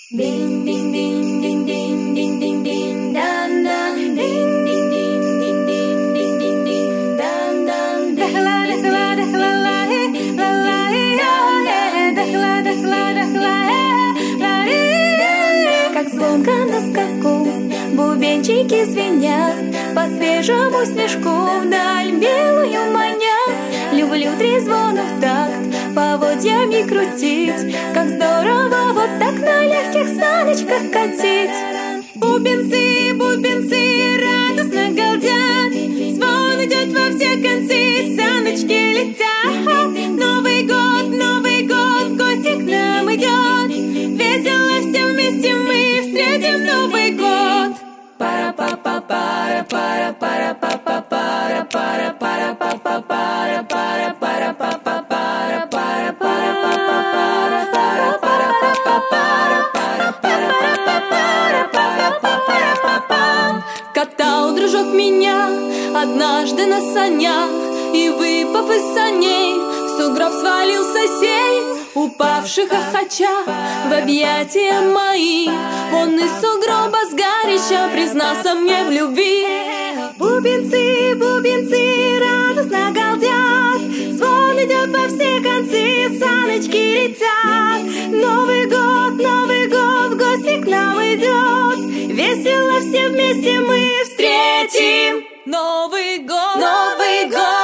Ding ding ding ding ding ding ding ding dan dan ding ding ding ding ding ding ding ding dan dan dehla dehla dehla la la la дехла дехла дехла как звонко на скаку бубенчики звенят по свежему снежку вдаль белую манят. Люблю трезвону в такт поводьями крутить, как здорово вот так на легких саночках катить. Бубенцы, бубенцы радостно галдят, звон идет во все концы, саночки летят. Новый год в гости к нам идет, весело все вместе мы встретим Новый год. Пара-па-па-пара, пара-пара-па-па-пара, пара-пара-па-па-пара, пара-пара-па-па-пара, пара-пара-па-па-пара. Катал дружок меня однажды на санях, и, выпав из саней, в сугроб свалился сей, упавший хохоча в объятия мои. Он из сугроба сгоряча признался мне в любви. Бубенцы, бубенцы радостно галдят, звон идет во все концы, саночки летят. Новый год в гости к нам идет, весело все вместе мы встретим Новый год. Новый год.